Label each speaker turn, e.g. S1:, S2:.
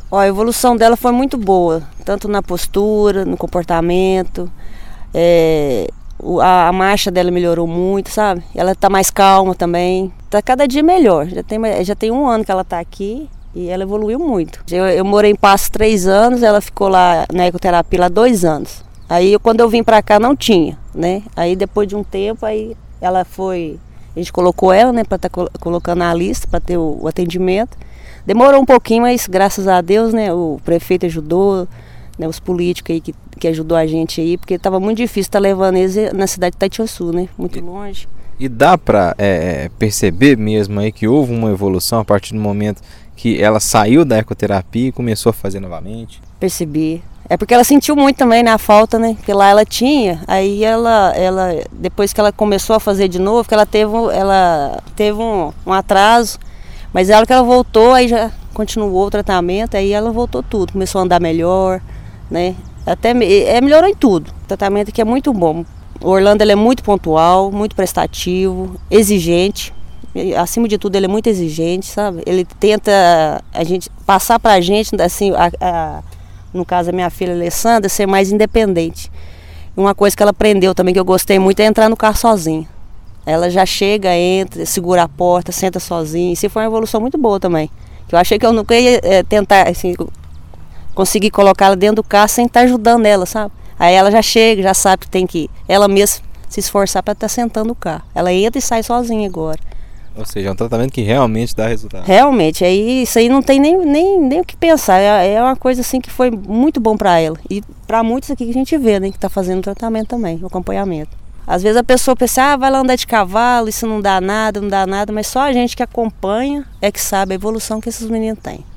S1: Ó, a evolução dela foi muito boa, tanto na postura, no comportamento, a marcha dela melhorou muito, sabe? Ela tá mais calma também, tá cada dia melhor, já tem 1 ano que ela tá aqui e ela evoluiu muito. Eu morei em Passo 3 anos, ela ficou lá na ecoterapia lá 2 anos. Aí quando eu vim pra cá não tinha, né? Aí depois de um tempo, aí ela foi, a gente colocou ela, né, pra tá colocando na lista, pra ter o atendimento. Demorou um pouquinho, mas graças a Deus, né, o prefeito ajudou, né, os políticos aí que ajudou a gente aí, porque estava muito difícil estar levando eles na cidade de Itatiaçu, né, muito longe.
S2: E dá para perceber mesmo aí que houve uma evolução a partir do momento que ela saiu da ecoterapia e começou a fazer novamente?
S1: Percebi. É porque ela sentiu muito também, né, a falta, né, porque lá ela tinha, aí ela depois que ela começou a fazer de novo, que ela teve um atraso. Mas ela que ela voltou, aí já continuou o tratamento, aí ela voltou tudo, começou a andar melhor, né? Até melhorou em tudo. O tratamento aqui é muito bom. O Orlando ele é muito pontual, muito prestativo, exigente. Acima de tudo ele é muito exigente, sabe? Ele tenta passar pra gente, assim, no caso a minha filha Alessandra, ser mais independente. Uma coisa que ela aprendeu também, que eu gostei muito, é entrar no carro sozinha. Ela já chega, entra, segura a porta, senta sozinha. Isso foi uma evolução muito boa também. Eu achei que eu nunca ia tentar assim, conseguir colocá-la dentro do carro sem estar ajudando ela, sabe? Aí ela já chega, já sabe que tem que ela mesma se esforçar para estar sentando no carro. Ela entra e sai sozinha agora.
S2: Ou seja, é um tratamento que realmente dá resultado.
S1: Realmente, aí isso aí não tem nem o que pensar. É uma coisa assim que foi muito bom para ela. E para muitos aqui que a gente vê, né, que está fazendo o tratamento também, o acompanhamento. Às vezes a pessoa pensa, vai lá andar de cavalo, isso não dá nada, mas só a gente que acompanha é que sabe a evolução que esses meninos têm.